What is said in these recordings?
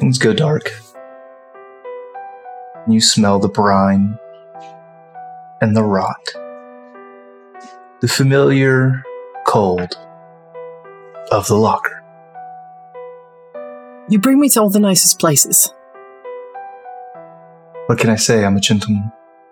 Things go dark. You smell the brine and the rot. The familiar cold of the locker. You bring me to all the nicest places. What can I say? I'm a gentleman.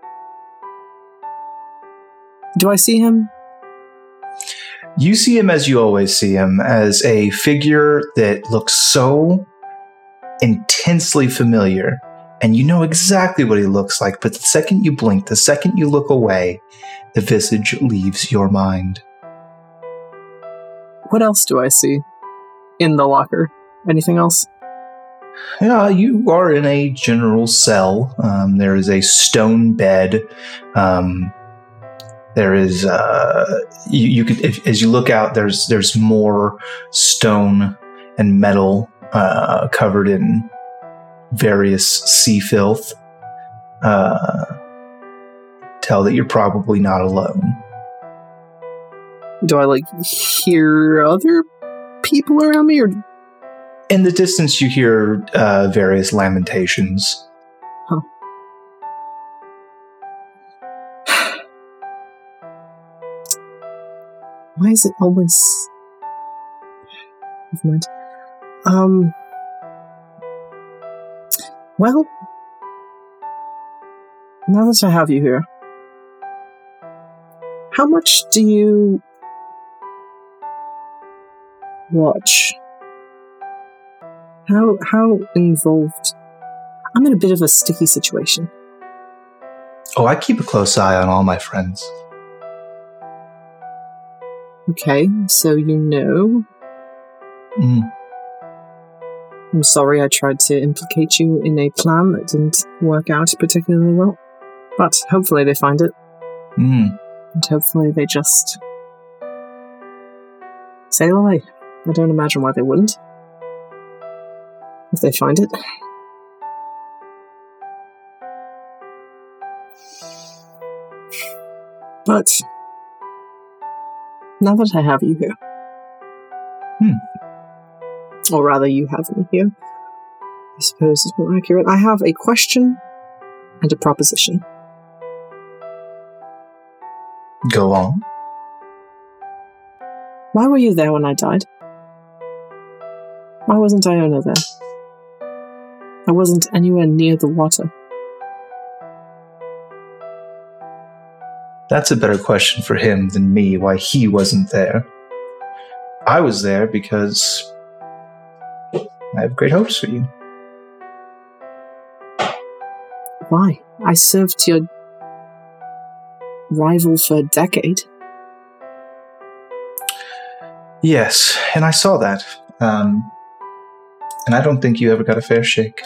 Do I see him? You see him as you always see him, as a figure that looks so intensely familiar, and you know exactly what he looks like, but the second you blink, the second you look away, the visage leaves your mind. What else do I see in the locker? Anything else? Yeah, you are in a general cell. There is a stone bed. There is you could as you look out. There's more stone and metal covered in various sea filth. Tell that you're probably not alone. Do I hear other people around me, or? In the distance, you hear various lamentations. Huh. Why is it always... Never mind. Well, now that I have you here, how much do you watch? How involved? I'm in a bit of a sticky situation. Oh, I keep a close eye on all my friends. Okay, so you know. Mm. I'm sorry I tried to implicate you in a plan that didn't work out particularly well. But hopefully they find it. Mm. And hopefully they just sail away. I don't imagine why they wouldn't. If they find it. But now that I have you here, or rather you have me here, I suppose is more accurate, I have a question and a proposition. Go on. Why were you there when I died? Why wasn't Iona there? I wasn't anywhere near the water. That's a better question for him than me, why he wasn't there. I was there because I have great hopes for you. Why? I served your rival for a decade. Yes, and I saw that. And I don't think you ever got a fair shake.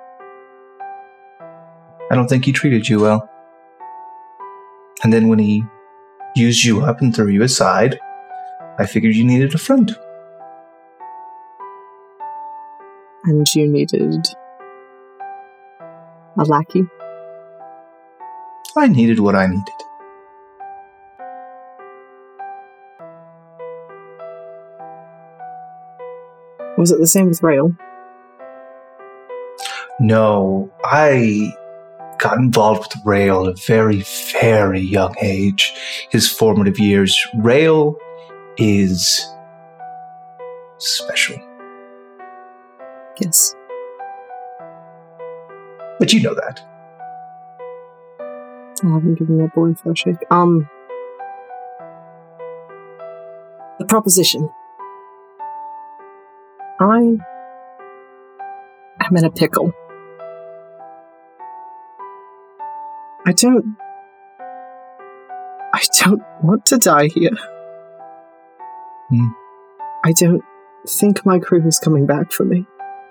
I don't think he treated you well. And then when he used you up and threw you aside, I figured you needed a friend. And you needed a lackey? I needed what I needed. Was it the same with Rail? No, I got involved with Rail at a very, very young age. His formative years. Rail is special. Yes. But you know that. I haven't given that boy a fair shake. The proposition. I am in a pickle. I don't want to die here. I don't think my crew is coming back for me.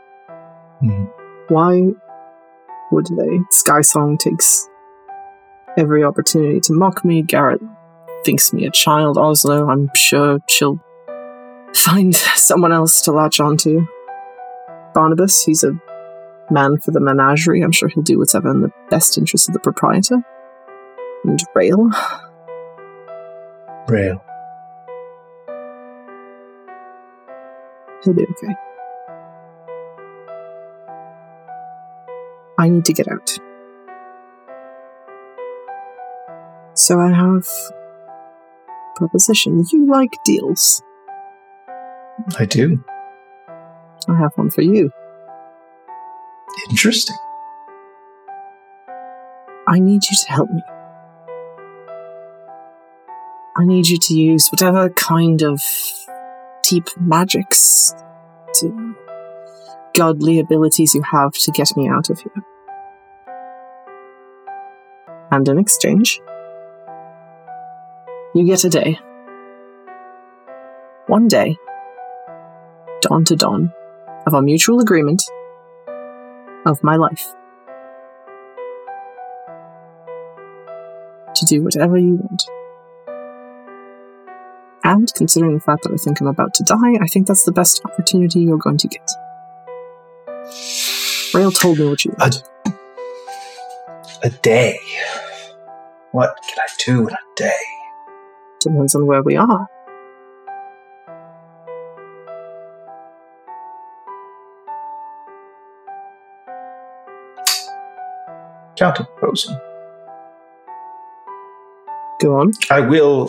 Why would they? Skysong takes every opportunity to mock me. Garrett thinks me a child. Oslo, I'm sure she'll find someone else to latch onto. Barnabas, he's a man for the menagerie. I'm sure he'll do whatever in the best interest of the proprietor. And Rail. Rail. He'll be okay. I need to get out. So I have a proposition. You like deals. I do. I have one for you. Interesting. I need you to help me. I need you to use whatever kind of deep magics, to godly abilities you have to get me out of here. And in exchange, you get a day. One day, dawn to dawn, of our mutual agreement of my life. To do whatever you want. And considering the fact that I think I'm about to die, I think that's the best opportunity you're going to get. Rael told me what you want. A day? What can I do in a day? Depends on where we are. Counter-proposal. Go on. I will,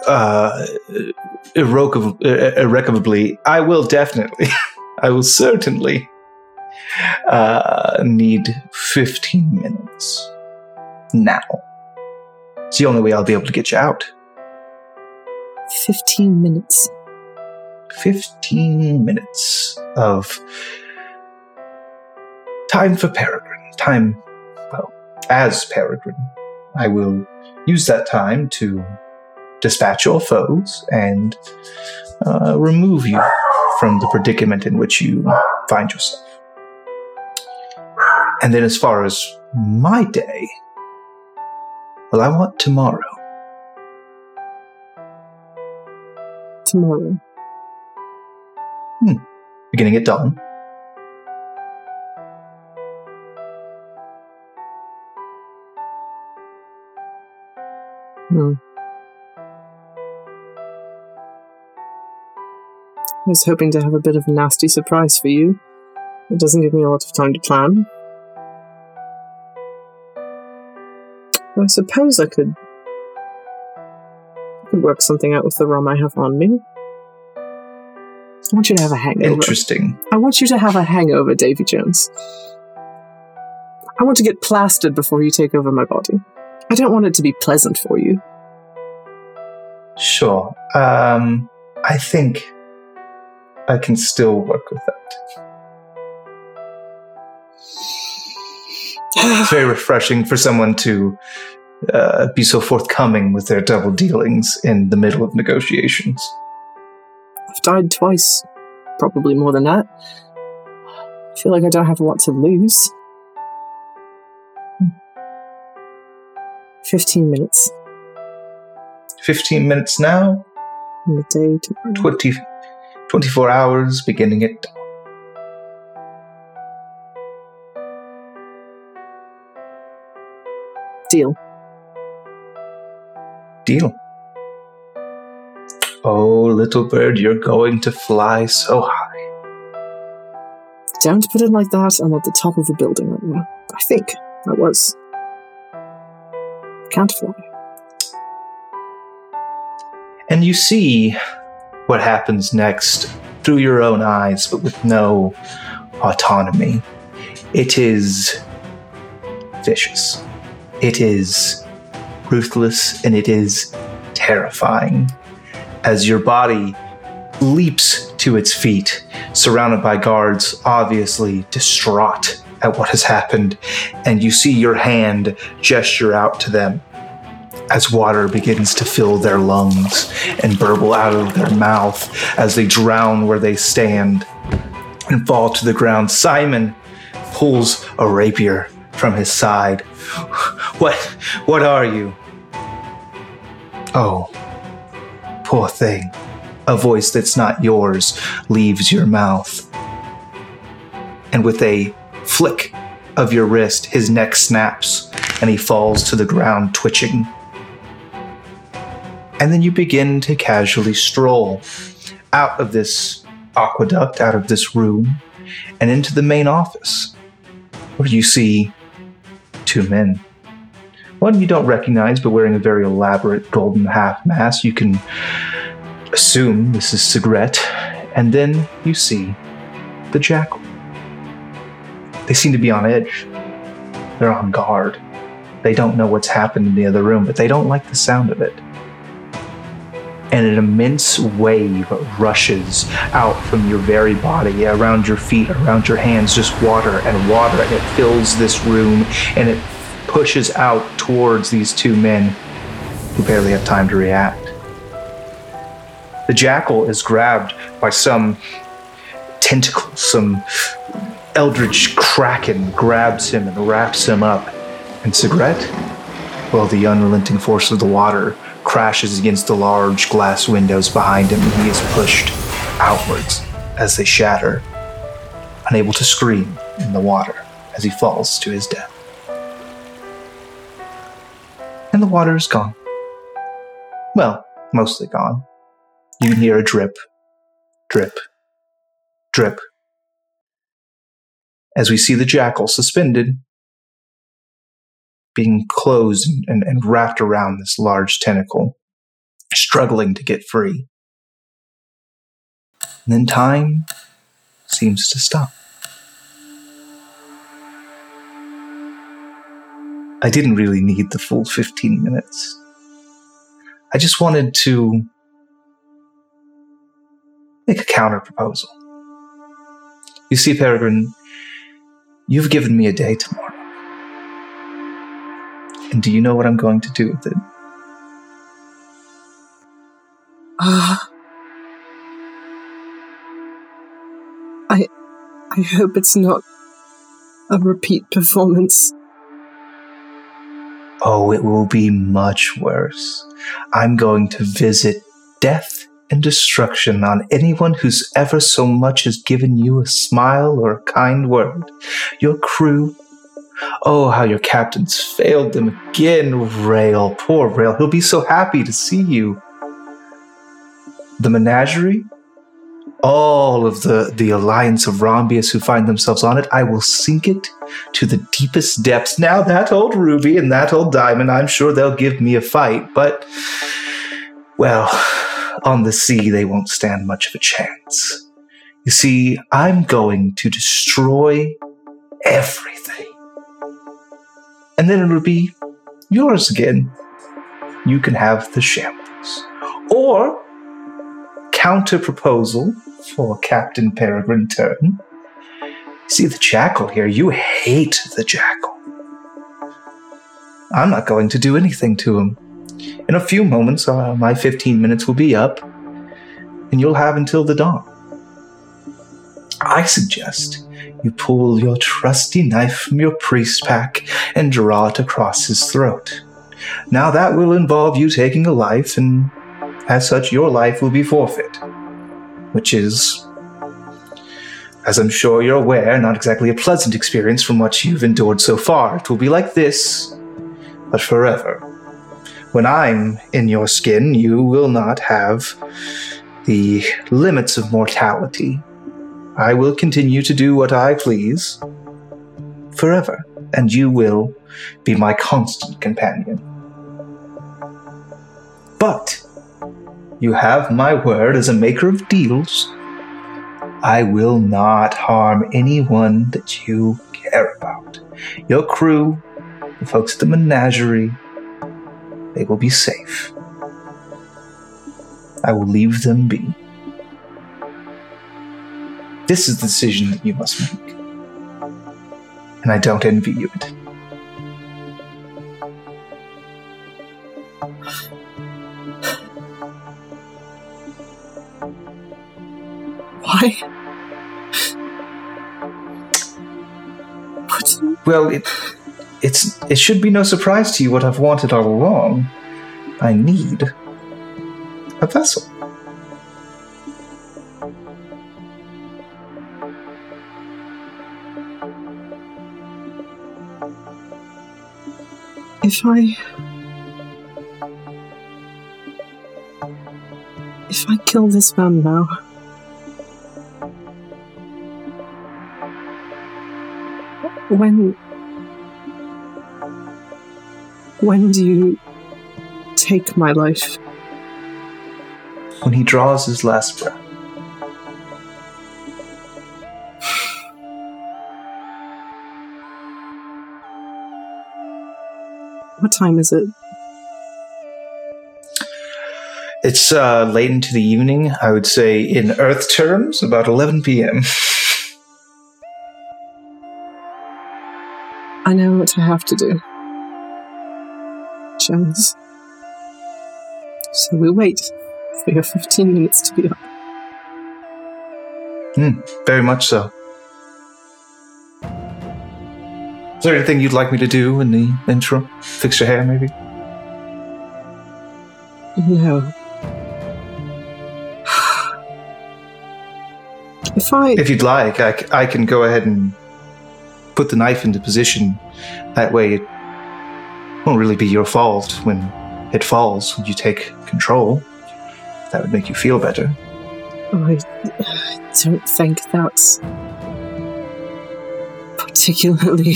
irrevocably, I will definitely, I will certainly need 15 minutes. Now. It's the only way I'll be able to get you out. 15 minutes. 15 minutes of time for Peregrine. Time, well, as Peregrine. I will use that time to dispatch your foes and remove you from the predicament in which you find yourself. And then as far as my day, well, I want tomorrow. Tomorrow. Beginning at dawn. I was hoping to have a bit of a nasty surprise for you. It doesn't give me a lot of time to plan. I suppose I could work something out with the rum I have on me. I want you to have a hangover. Interesting. I want you to have a hangover, Davy Jones. I want to get plastered before you take over my body. I don't want it to be pleasant for you. Sure. I think I can still work with that. It's very refreshing for someone to be so forthcoming with their double dealings in the middle of negotiations. I've died twice. Probably more than that. I feel like I don't have a lot to lose. 15 minutes. 15 minutes now. And the day tomorrow. 24 hours beginning at dawn. Deal. Deal. Oh, little bird, you're going to fly so high. Don't put it like that. I'm at the top of the building right now. I think I was. Can't fly. And you see what happens next through your own eyes, but with no autonomy. It is vicious. It is ruthless, and it is terrifying. As your body leaps to its feet, surrounded by guards, obviously distraught at what has happened, and you see your hand gesture out to them as water begins to fill their lungs and burble out of their mouth as they drown where they stand and fall to the ground. Simon pulls a rapier from his side. What are you? Oh, poor thing. A voice that's not yours leaves your mouth. And with a flick of your wrist, his neck snaps and he falls to the ground, twitching. And then you begin to casually stroll out of this aqueduct, out of this room, and into the main office, where you see two men. One you don't recognize, but wearing a very elaborate golden half-mask. You can assume this is Sigret. And then you see the jackal. They seem to be on edge. They're on guard. They don't know what's happened in the other room, but they don't like the sound of it. And an immense wave rushes out from your very body, around your feet, around your hands, just water, and it fills this room, and it pushes out towards these two men who barely have time to react. The jackal is grabbed by some tentacle, some eldritch kraken grabs him and wraps him up. And Sigret, well, the unrelenting force of the water crashes against the large glass windows behind him, and he is pushed outwards as they shatter, unable to scream in the water as he falls to his death. And the water is gone. Well, mostly gone. You can hear a drip, drip, drip, as we see the jackal suspended, being closed and wrapped around this large tentacle, struggling to get free. And then time seems to stop. I didn't really need the full 15 minutes. I just wanted to make a counter-proposal. You see, Peregrine, you've given me a day tomorrow. And do you know what I'm going to do with it? I hope it's not a repeat performance. Oh, it will be much worse. I'm going to visit death and destruction on anyone who's ever so much as given you a smile or a kind word. Your crew. Oh, how your captains failed them again, Rail. Poor Rail. He'll be so happy to see you. The menagerie, all of the alliance of Rombius who find themselves on it, I will sink it to the deepest depths. Now that old Ruby and that old Diamond, I'm sure they'll give me a fight, but, well, on the sea they won't stand much of a chance. You see, I'm going to destroy everything. And then it'll be yours again. You can have the shambles. Or, counter-proposal for Captain Peregrine Turton. See the jackal here. You hate the jackal. I'm not going to do anything to him. In a few moments, my 15 minutes will be up, and you'll have until the dawn. I suggest you pull your trusty knife from your priest pack and draw it across his throat. Now that will involve you taking a life, and as such your life will be forfeit. Which is, as I'm sure you're aware, not exactly a pleasant experience from what you've endured so far. It will be like this, but forever. When I'm in your skin, you will not have the limits of mortality. I will continue to do what I please forever, and you will be my constant companion. But you have my word as a maker of deals. I will not harm anyone that you care about. Your crew, the folks at the menagerie, they will be safe. I will leave them be. This is the decision that you must make. And I don't envy you it. Why? Well, it should be no surprise to you what I've wanted all along. I need a vessel. If I kill this man now, When do you take my life? When he draws his last breath. What time is it? It's late into the evening. I would say in Earth terms, about 11 p.m. I know what I have to do. Jones. So we wait for your 15 minutes to be up. Very much so. Is there anything you'd like me to do in the intro? Fix your hair, maybe? No. If you'd like, I can go ahead and put the knife into position. That way it won't really be your fault when it falls, when you take control. That would make you feel better. I don't think that's particularly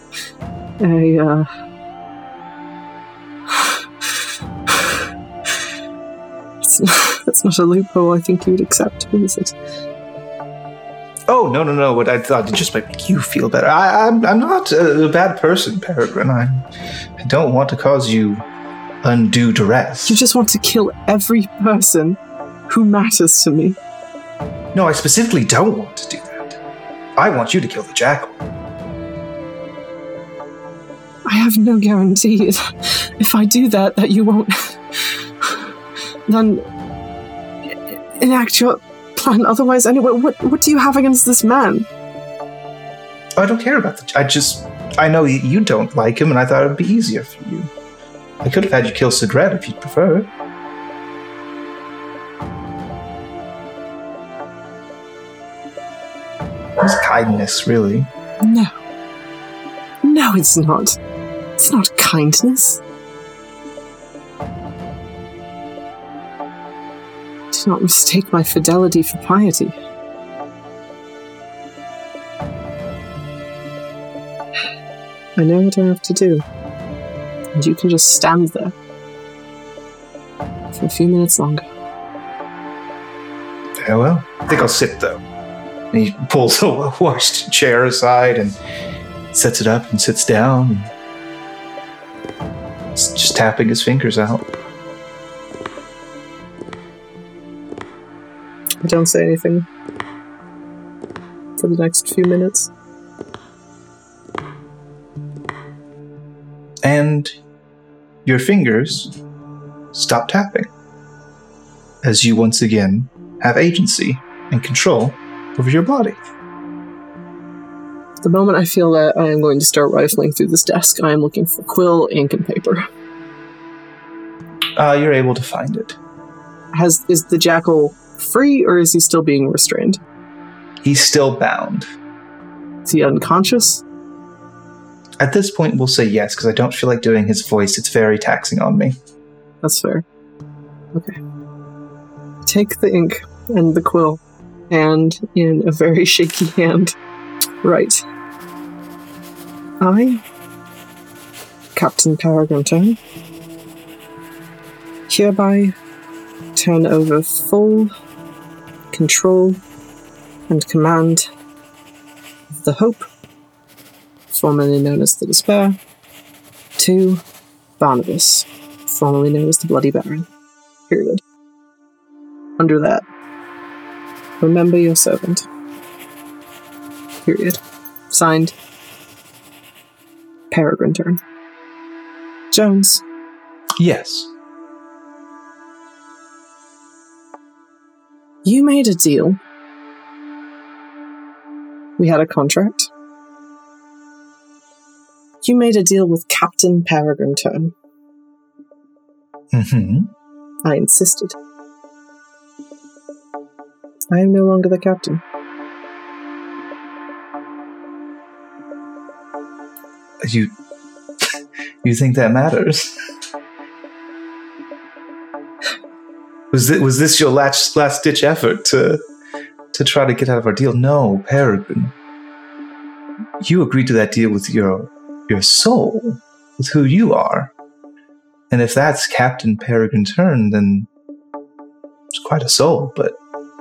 that's not a loophole I think you would accept, is it? Oh, no. What I thought it just might make you feel better. I'm not a bad person, Peregrine. I don't want to cause you undue duress. You just want to kill every person who matters to me. No, I specifically don't want to do that. I want you to kill the jackal. I have no guarantee if I do that you won't then enact your plan otherwise. Anyway, what do you have against this man? I don't care about I know you don't like him, and I thought it would be easier for you. I could have had you kill Sigret if you'd prefer. It's kindness, really. No, it's not. It's not kindness. Do not mistake my fidelity for piety. I know what I have to do, and you can just stand there for a few minutes longer. Very well. I think I'll sit, though. And he pulls a washed chair aside and sets it up and sits down. And just tapping his fingers out. I don't say anything for the next few minutes. And your fingers stop tapping as you once again have agency and control over your body. The moment I feel that, I am going to start rifling through this desk. I am looking for quill, ink, and paper. You're able to find it. Is the jackal free, or is he still being restrained? He's still bound. Is he unconscious? At this point, we'll say yes, because I don't feel like doing his voice. It's very taxing on me. That's fair. Okay. Take the ink and the quill, and in a very shaky hand, write, I, Captain Peregrine Turn, hereby turn over full control and command of the Hope, formerly known as the Despair, to Barnabas, formerly known as the Bloody Baron. Period. Under that, remember your servant. Period. Signed, Peregrine Turn. Jones. Yes. You made a deal. We had a contract. You made a deal with Captain Peregrine Turn. Mm-hmm. I insisted. I am no longer the captain. You think that matters? Was this your last ditch effort to try to get out of our deal? No, Peregrine. You agreed to that deal with your soul, with who you are. And if that's Captain Peregrine Turn, then it's quite a soul, but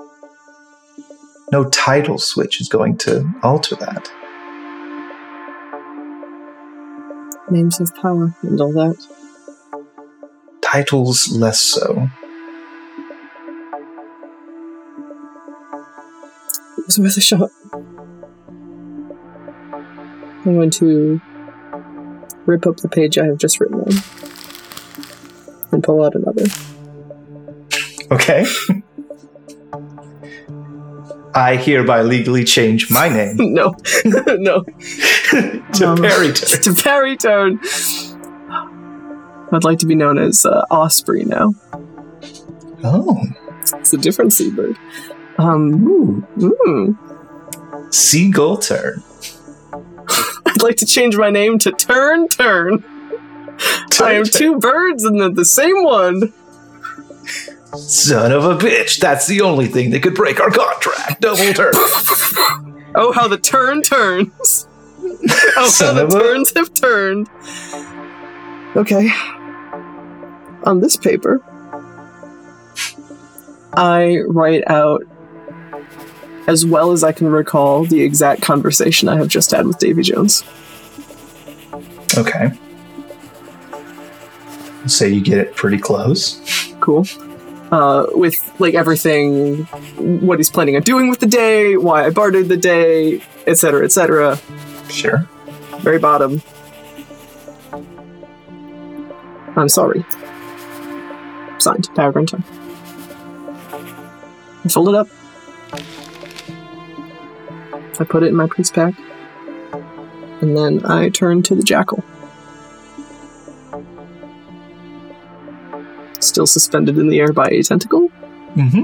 no title switch is going to alter that. Names have power and all that. Titles less so. It was worth a shot. I'm going to rip up the page I have just written on and pull out another. Okay. I hereby legally change my name. No. No. to Perryturn. To Perryturn. I'd like to be known as Osprey now. Oh. It's a different seabird. Seagull Turn. I'd like to change my name to Turn. I am two birds and they're the same one. Son of a bitch, that's the only thing that could break our contract. Double turn. Oh, how the turn turns. Oh, how the turns have turned. Okay. On this paper, I write out, as well as I can recall, the exact conversation I have just had with Davy Jones. Okay. So you get it pretty close. Cool. With, like, everything, what he's planning on doing with the day, why I bartered the day, etc., etc. Sure. Very bottom. I'm sorry. Signed, Peregrine Turn. I fold it up. I put it in my priest pack. And then I turn to the jackal. Still suspended in the air by a tentacle. Mm-hmm.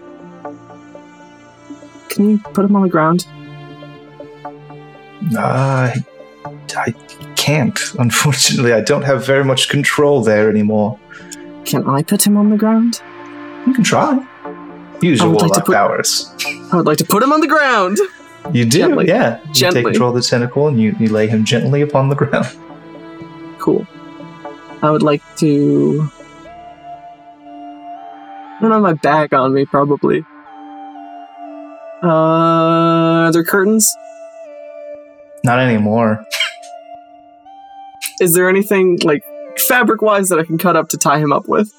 Can you put him on the ground? I can't. Unfortunately, I don't have very much control there anymore. Can I put him on the ground? You can try. Use your warlock powers. I would like to put him on the ground. You do, Gently. yeah. You Gently. take control of the tentacle and you lay him gently upon the ground. Cool. I would like to... I don't have my bag on me, probably. Are there curtains? Not anymore. Is there anything, like, fabric-wise that I can cut up to tie him up with?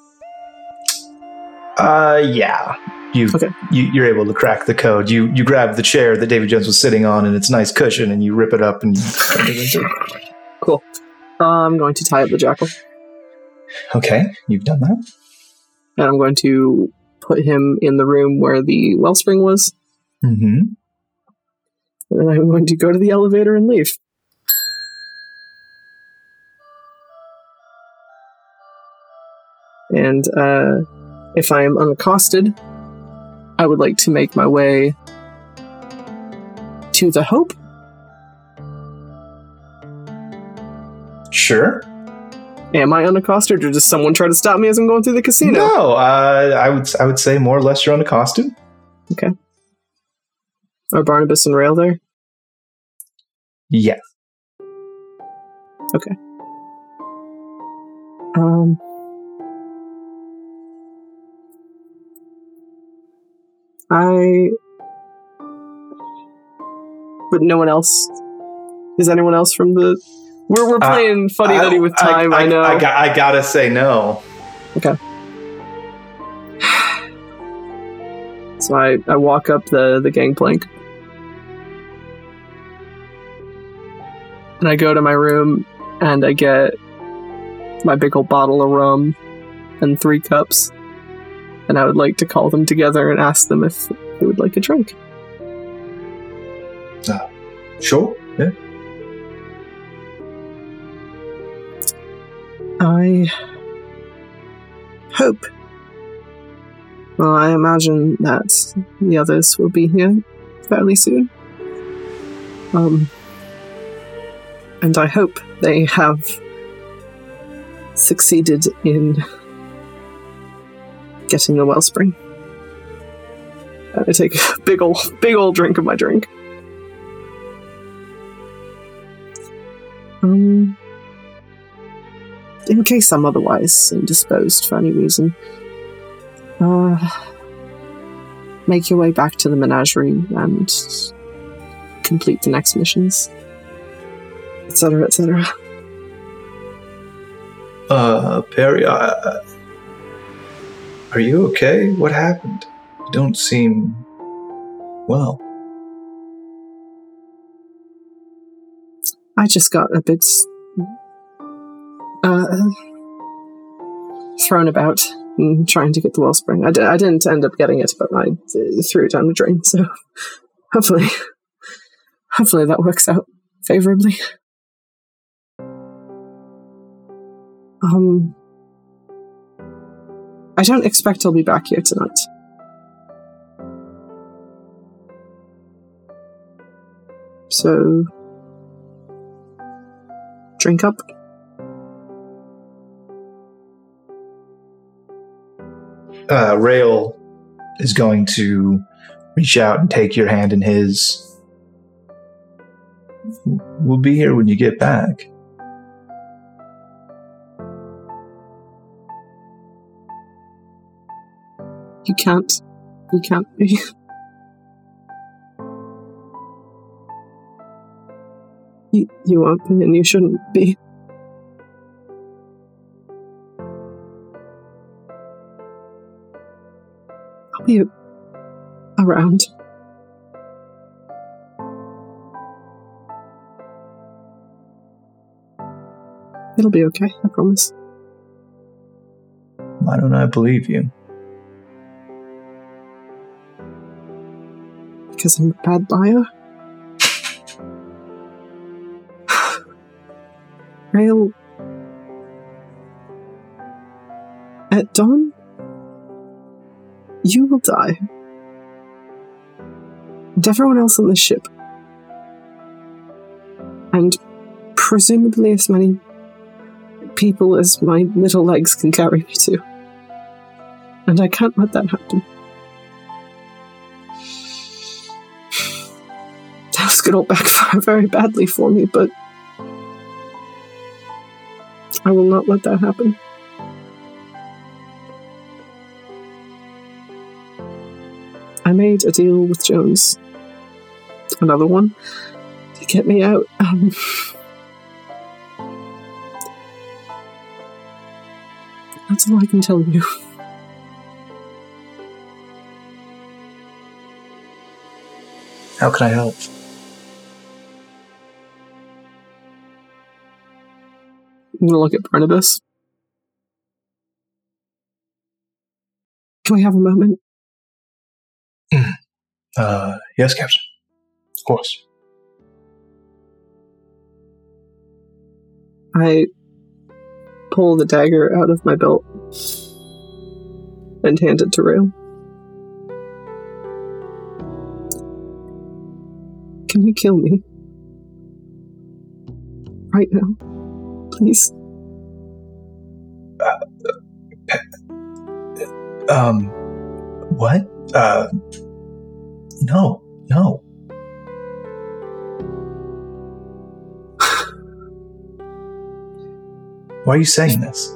Yeah. Okay. You're able to crack the code. You grab the chair that Davy Jones was sitting on and its nice cushion and you rip it up and you turn it into. Cool. I'm going to tie up the jackal. Okay, you've done that. And I'm going to put him in the room where the wellspring was. Mm-hmm. And then I'm going to go to the elevator and leave. And if I am unaccosted, I would like to make my way to the Hope. Sure. Am I unaccosted, or does someone try to stop me as I'm going through the casino? No, I would say more or less you're unaccosted. Okay. Are Barnabas and Rail there? Yeah. Okay. But no one else? Is anyone else from the... We're playing fuddy-duddy with time, I know. I gotta say no. Okay. So I walk up the gangplank. And I go to my room, and I get my big old bottle of rum and 3 cups. And I would like to call them together and ask them if they would like a drink. Sure, yeah. I hope. Well, I imagine that the others will be here fairly soon. And I hope they have succeeded in getting the wellspring. I take a big old drink of my drink. in case I'm otherwise indisposed for any reason, make your way back to the menagerie and complete the next missions, etc., etc. Perry, are you okay? What happened? You don't seem well. I just got a bit thrown about trying to get the wellspring. I didn't end up getting it, but I threw it down the drain, so hopefully that works out favorably. I don't expect I'll be back here tonight. So, drink up. Rail is going to reach out and take your hand in his. We'll be here when you get back. You can't be. You won't be, and you shouldn't be. I'll be around. It'll be okay, I promise. Why don't I believe you? Because I'm a bad liar? Rail, at dawn, you will die. And everyone else on the ship. And presumably as many people as my little legs can carry me to. And I can't let that happen. That was going to backfire very badly for me, but I will not let that happen. I made a deal with Jones. Another one. To get me out. That's all I can tell you. How can I help? I'm going to look at Barnabas. Can we have a moment? Yes, Captain. Of course. I pull the dagger out of my belt and hand it to Rail. Can you kill me? Right now. Please. What? No. Why are you saying this?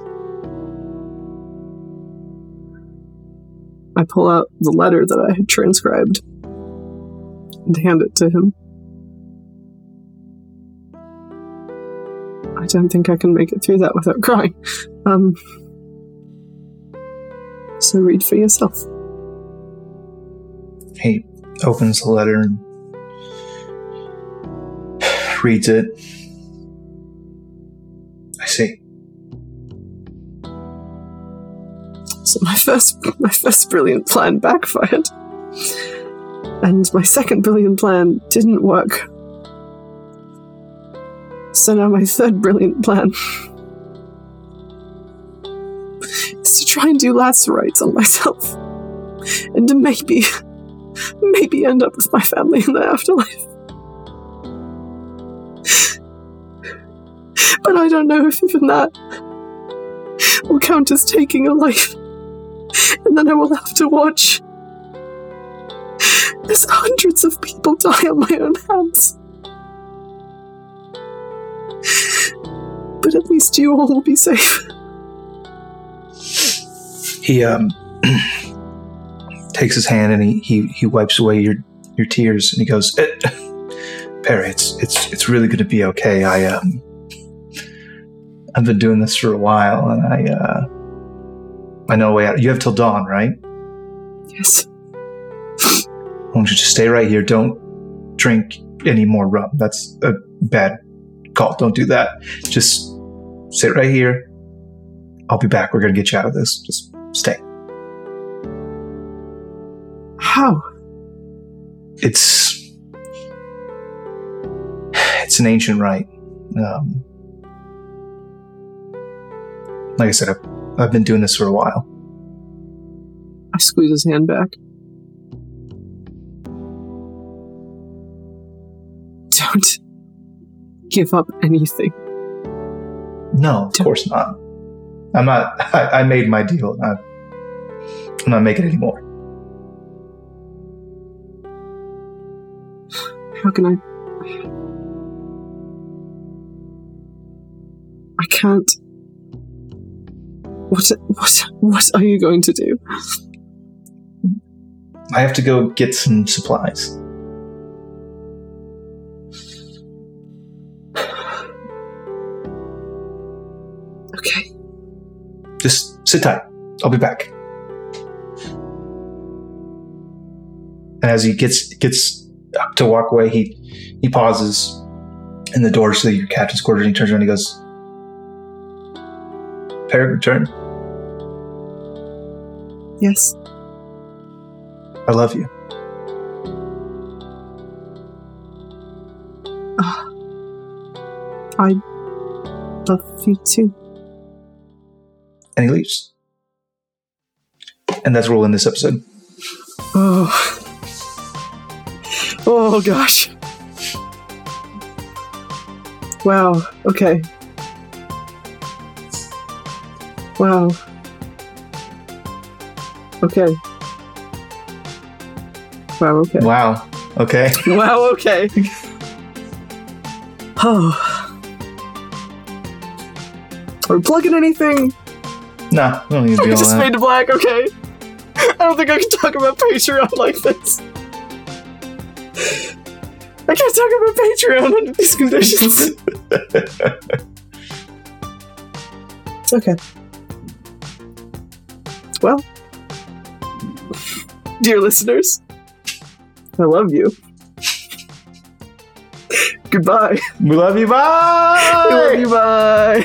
I pull out the letter that I had transcribed and hand it to him. I don't think I can make it through that without crying. So read for yourself. He opens the letter and reads it. I see. So my first brilliant plan backfired. And my second brilliant plan didn't work. So now my third brilliant plan is to try and do lacerites on myself. And to maybe end up with my family in the afterlife. But I don't know if even that will count as taking a life. And then I will have to watch as hundreds of people die on my own hands. But at least you all will be safe. He takes his hand and he wipes away your tears and he goes, Perry, it's really going to be okay. I've been doing this for a while and I know a way out. You have till dawn, right? Yes. Why don't you just stay right here? Don't drink any more rum. That's a bad call. Don't do that. Just sit right here. I'll be back. We're going to get you out of this. Just stay. How? It's an ancient rite. Like I said, I've been doing this for a while. I squeeze his hand back. Don't give up anything. No, of course not. I'm not. I made my deal. I'm not making it anymore. How can I can't. What are you going to do? I have to go get some supplies. Okay. Just sit tight. I'll be back. And as he gets up to walk away, he pauses in the door to your captain's quarters and he turns around and he goes, Perry, return. Yes. I love you. I love you too. And he leaves. And that's where we'll end this episode. Oh gosh. Wow. Okay. Wow. Okay. Wow, okay. Wow. Okay. Wow, okay. Oh. Are we plugging anything? No, we don't need to be all Just that. fade to black, okay. I don't think I can talk about Patreon like this. I can't talk about Patreon under these conditions. Okay. Well, dear listeners, I love you. Goodbye. We love you. Bye. We love you. Bye.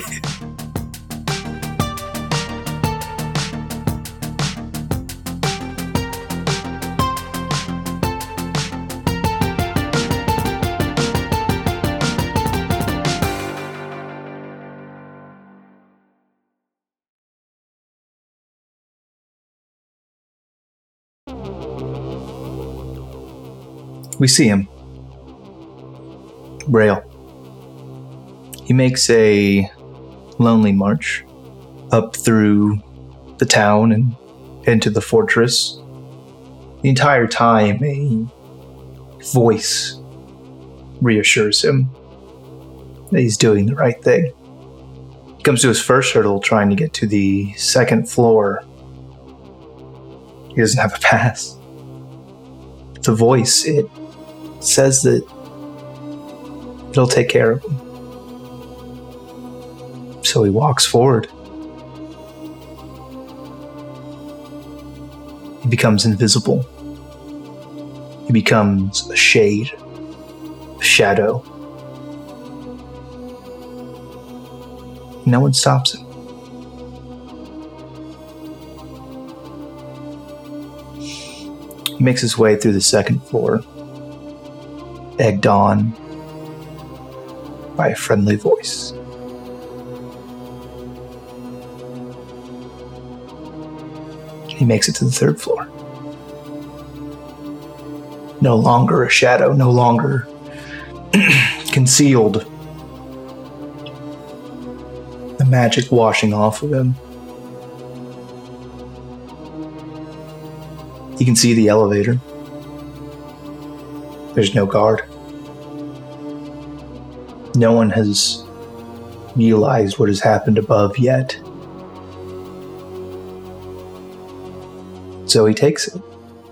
We see him. Braille. He makes a lonely march up through the town and into the fortress. The entire time, a voice reassures him that he's doing the right thing. He comes to his first hurdle trying to get to the second floor. He doesn't have a pass. The voice, it says that it'll take care of him. So he walks forward. He becomes invisible. He becomes a shade, a shadow. No one stops him. He makes his way through the second floor, egged on by a friendly voice. He makes it to the third floor. No longer a shadow, no longer concealed. The magic washing off of him. You can see the elevator. There's no guard. No one has realize what has happened above yet. So he takes it,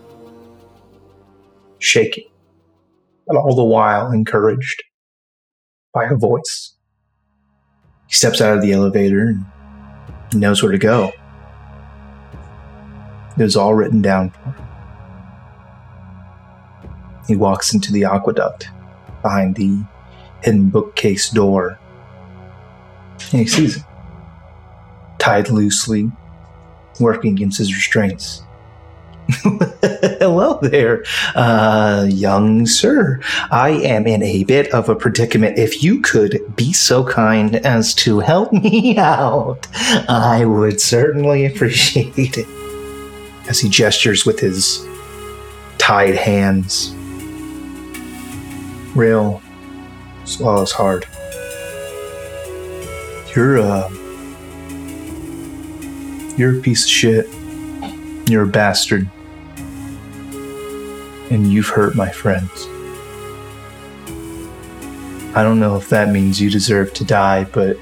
shaking, but all the while encouraged by a voice. He steps out of the elevator and he knows where to go. It was all written down for him. He walks into the aqueduct behind the hidden bookcase door, and he sees it, tied loosely, working against his restraints. Hello there, young sir. I am in a bit of a predicament. If you could be so kind as to help me out, I would certainly appreciate it. As he gestures with his tied hands, Rail swallows hard. You're a piece of shit. You're a bastard. And you've hurt my friends. I don't know if that means you deserve to die, but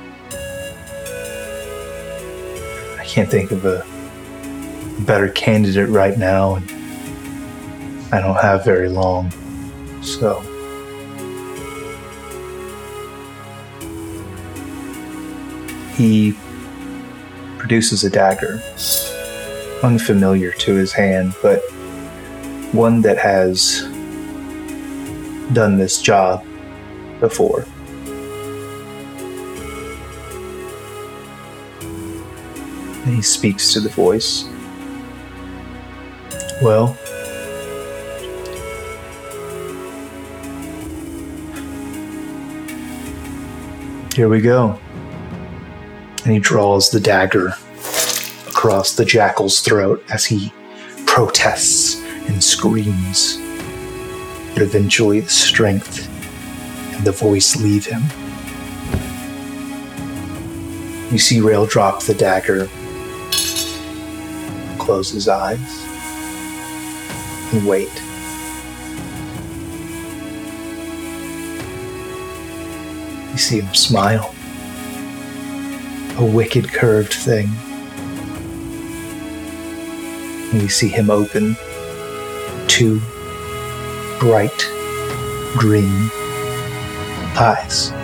I can't think of a better candidate right now, and I don't have very long, so... He produces a dagger, unfamiliar to his hand, but one that has done this job before. And he speaks to the voice. Well, here we go. And he draws the dagger across the jackal's throat as he protests and screams. But eventually the strength and the voice leave him. You see Rail drop the dagger, close his eyes, and wait. You see him smile. A wicked curved thing. And we see him open two bright green eyes.